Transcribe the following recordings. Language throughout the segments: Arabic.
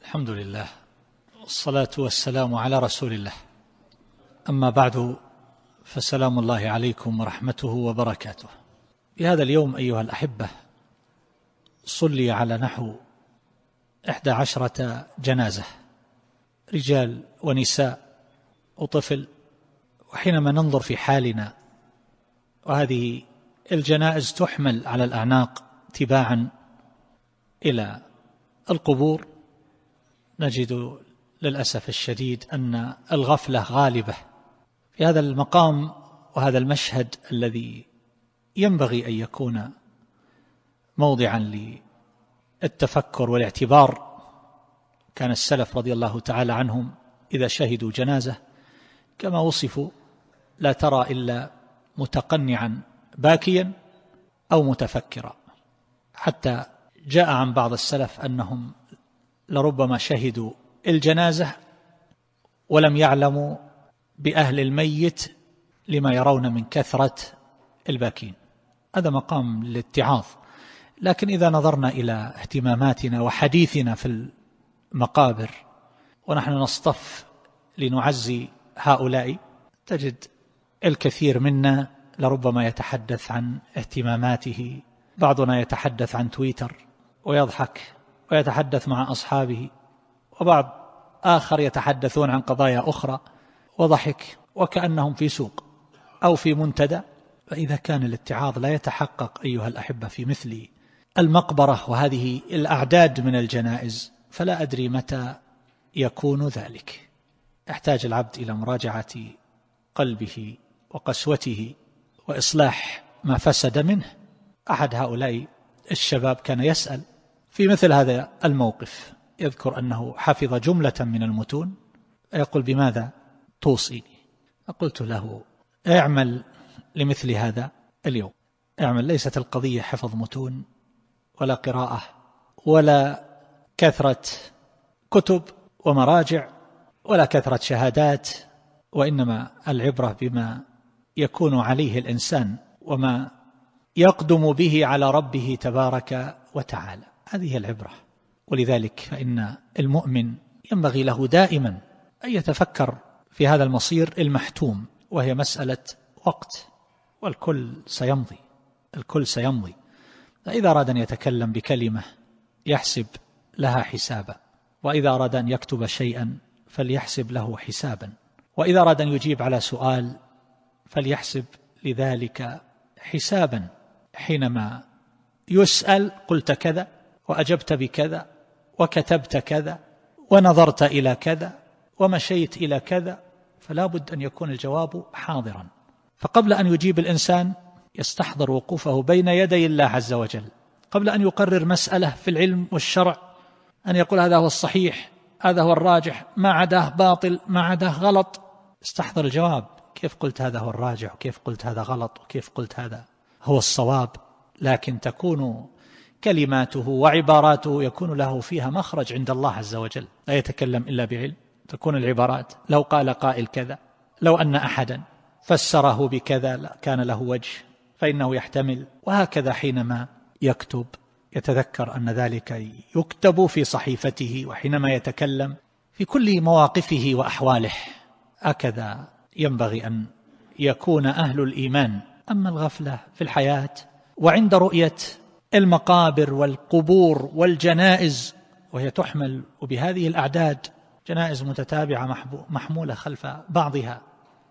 الحمد لله والصلاة والسلام على رسول الله. أما بعد، فسلام الله عليكم ورحمته وبركاته. في هذا اليوم أيها الأحبة صلي على نحو 11 جنازة، رجال ونساء وطفل. وحينما ننظر في حالنا وهذه الجنائز تحمل على الأعناق تباعا إلى القبور، نجد للأسف الشديد أن الغفلة غالبة في هذا المقام وهذا المشهد الذي ينبغي أن يكون موضعا للتفكر والاعتبار. كان السلف رضي الله تعالى عنهم إذا شهدوا جنازة كما وصفوا لا ترى إلا متقنعا باكيا أو متفكرا، حتى جاء عن بعض السلف أنهم لربما شهدوا الجنازة ولم يعلموا بأهل الميت لما يرون من كثرة الباكين. هذا مقام للاتعاظ. لكن إذا نظرنا إلى اهتماماتنا وحديثنا في المقابر ونحن نصطف لنعزي هؤلاء، تجد الكثير منا لربما يتحدث عن اهتماماته، بعضنا يتحدث عن تويتر ويضحك ويتحدث مع أصحابه، وبعض آخر يتحدثون عن قضايا أخرى وضحك وكأنهم في سوق أو في منتدى. فإذا كان الاتعاظ لا يتحقق أيها الأحبة في مثل المقبرة وهذه الأعداد من الجنائز، فلا أدري متى يكون ذلك. يحتاج العبد إلى مراجعة قلبه وقسوته وإصلاح ما فسد منه. أحد هؤلاء الشباب كان يسأل في مثل هذا الموقف، يذكر أنه حفظ جملة من المتون، يقول: بماذا توصيني؟ فقلت له: اعمل لمثل هذا اليوم، اعمل. ليست القضية حفظ متون ولا قراءة ولا كثرة كتب ومراجع ولا كثرة شهادات، وإنما العبرة بما يكون عليه الإنسان وما يقدم به على ربه تبارك وتعالى. هذه العبرة. ولذلك فإن المؤمن ينبغي له دائما أن يتفكر في هذا المصير المحتوم، وهي مسألة وقت، والكل سيمضي، الكل سيمضي. فإذا أراد أن يتكلم بكلمة يحسب لها حسابا، وإذا أراد أن يكتب شيئا فليحسب له حسابا، وإذا أراد أن يجيب على سؤال فليحسب لذلك حسابا. حينما يسأل: قلت كذا وأجبت بكذا وكتبت كذا ونظرت إلى كذا ومشيت إلى كذا، فلا بد أن يكون الجواب حاضرا. فقبل أن يجيب الإنسان يستحضر وقوفه بين يدي الله عز وجل، قبل أن يقرر مسألة في العلم والشرع، أن يقول هذا هو الصحيح، هذا هو الراجح، ما عداه باطل، ما عداه غلط. استحضر الجواب: كيف قلت هذا هو الراجح، وكيف قلت هذا غلط، وكيف قلت هذا هو الصواب. لكن تكون كلماته وعباراته يكون له فيها مخرج عند الله عز وجل، لا يتكلم إلا بعلم. تكون العبارات: لو قال قائل كذا، لو أن أحدا فسره بكذا كان له وجه، فإنه يحتمل. وهكذا حينما يكتب يتذكر أن ذلك يكتب في صحيفته، وحينما يتكلم في كل مواقفه وأحواله. هكذا ينبغي أن يكون أهل الإيمان. أما الغفلة في الحياة وعند رؤية المقابر والقبور والجنائز، وهي تحمل وبهذه الأعداد، جنائز متتابعة محمولة خلف بعضها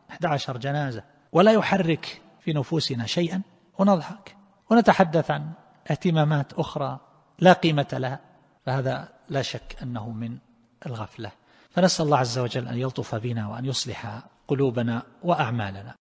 11 جنازة، ولا يحرك في نفوسنا شيئا، ونضحك ونتحدث عن اهتمامات أخرى لا قيمة لها، فهذا لا شك أنه من الغفلة. فنسأل الله عز وجل أن يلطف بنا وأن يصلح قلوبنا وأعمالنا.